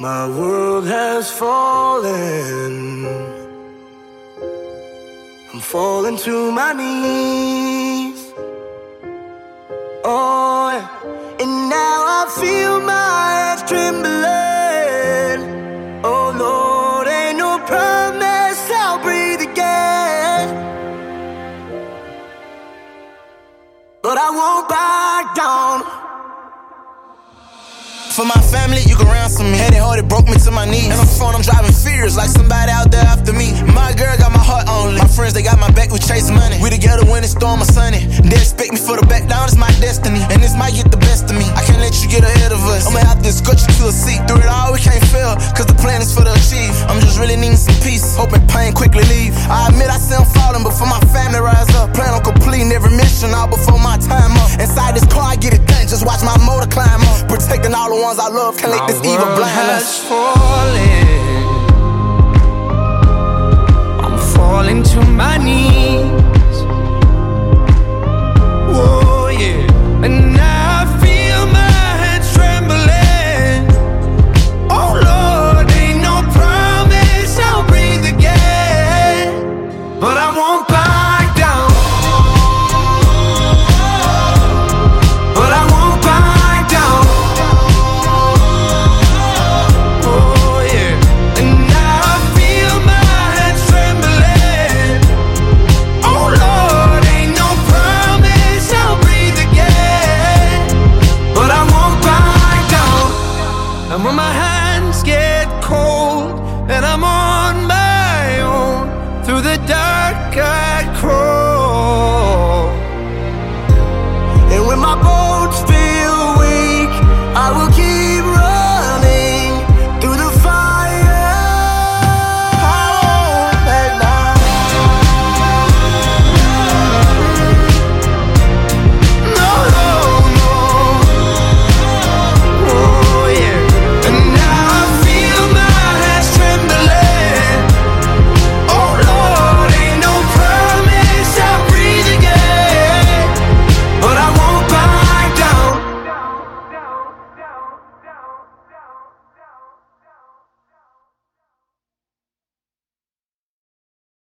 My world has fallen. I'm falling to my knees. Oh, yeah. And now I feel my hands trembling. Oh Lord, ain't no promise I'll breathe again. But I won't back down. For my family, you can ransom me. Had it hard, it broke me to my knees. And on the phone, I'm driving fears like somebody out there after me. My girl got my heart only. My friends, they got my back, we chase money. We together when it's storm or sunny. They expect me for the back down, it's my destiny. And this might get the best of me. I can't let you get ahead of us. I'ma have to escort you to a seat. Through it all, we can't fail, cause the plan is for the achieve. I'm just really needing some peace, hoping pain quickly leave. I admit I see I'm falling, but for my family rise up. Plan on completing every mission all before my time up. Inside this car, I get it done, just watch my motor climb up. Protecting all the ones I love, can't let this evil blind us. Falling, I'm falling to my